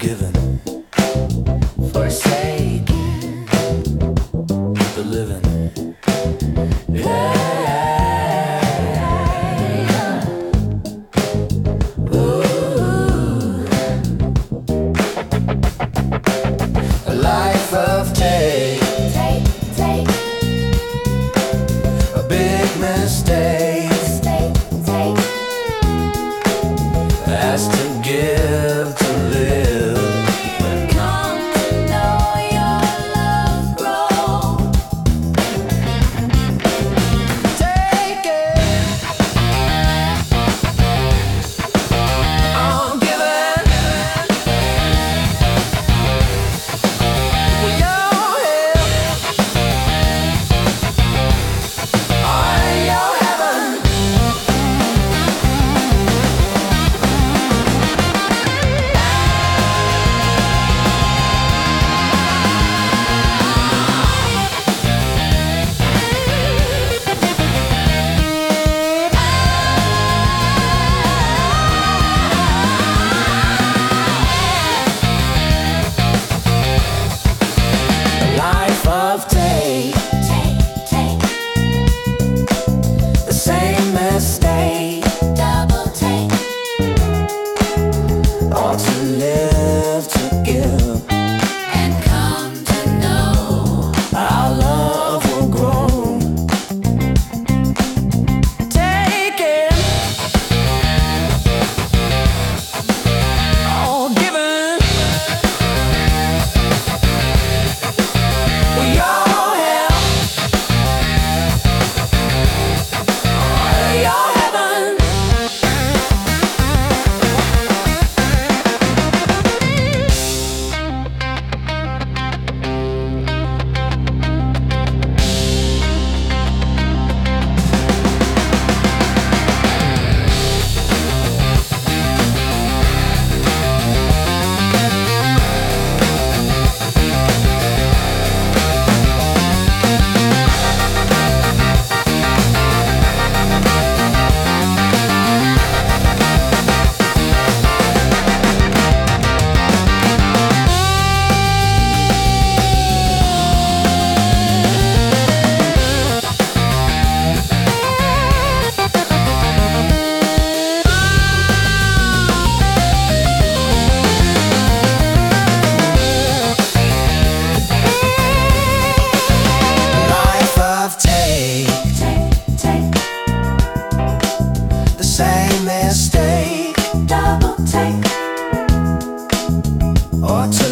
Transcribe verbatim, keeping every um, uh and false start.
given, forsaken, the living. Yeah. Ooh. A life of take, take, take. A big mistake, mistake, take. Has to give to live. Come to know your love grow. Take it. I'm giving. With your help, I'm your heaven. Life of take, take, take. The same mistake, double take. Or to live to give, and come to know our love will grow. Take it, all given. With your help, your heaven. Life of take, take, take. The same mistake, double take. Or to